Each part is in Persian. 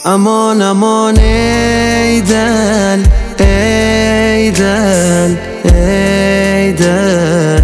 امان امان ای دل ای دل ای دل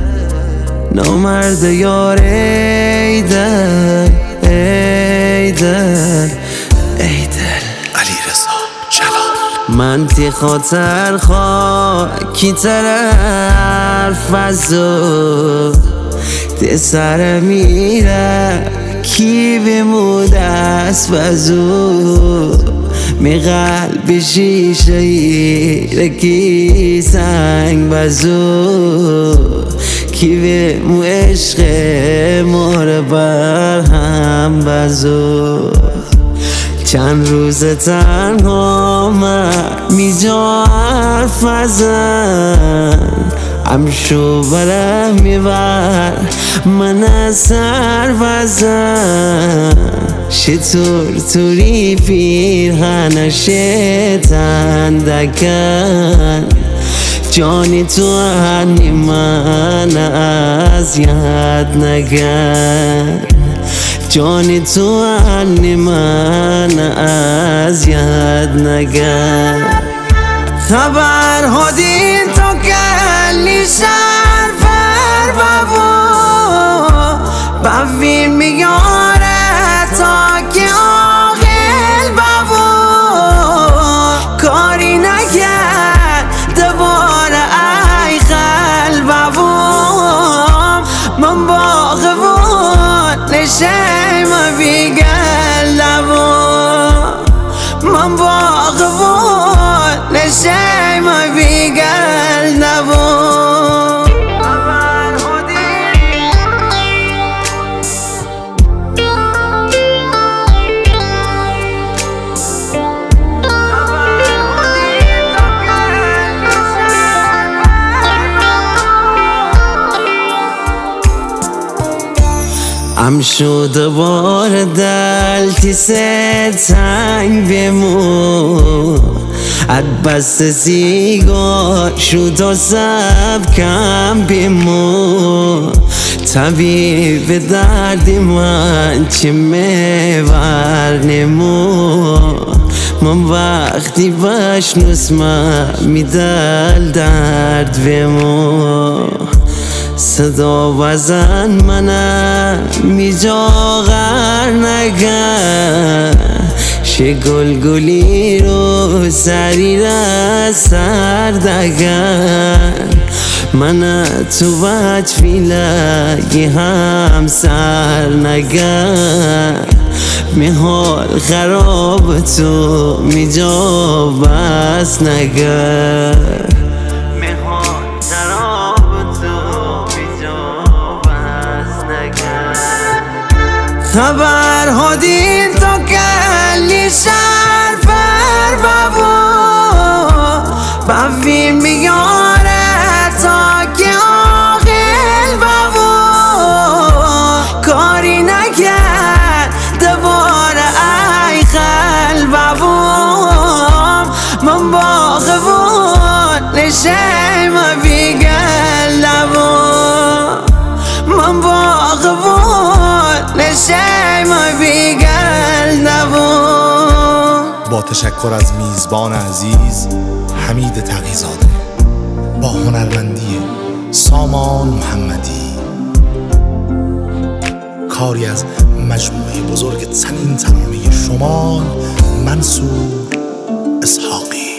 نامرد یار ای دل ای دل ای دل. علیرضا جلال. من تی خاطر خاکی طرف ازو تی سر میره کی بمود از وزو می قلب شیشه ای رکی سنگ بزو کی بمو عشق مور بر هم بزو چند روز تنها من می جا حرف ازن امشو برم میبر من از سر بزن شطور توری پیرهن شیطان دکن جانی تو هنی من از یاد نگن جانی تو هنی من از یاد نگن خبر هدین تو کلی شر فر ببین میاره تا که آقل کاری نکرد دوباره ای قلب من باغبون نشم بیگل من باغبون نشم بیگل ام شد بار دلتی تنگ بمو اد بست سیگار شد و سب کم بمو طبیب درد من چه میور نمو من وقتی بشنوسم میدل درد بمو صدا بزن منم می جا غر نگن شه گلگلی رو سری را سردگن من تو بچ فیلگی هم سر نگن می حال خراب تو می جا بس نگن خبر هدین تو کلی شر فر ببین میاره تا که آقل کاری نکرد دوباره ای قلب من باغبون نشم بیگل من باغبون نشم بیگل با تشکر از میزبان عزیز حمید تقی‌زاده با هنرمندی سامان محمدی کاری از مجموعه بزرگ چنین ترانه شمال منصور اسحاقی.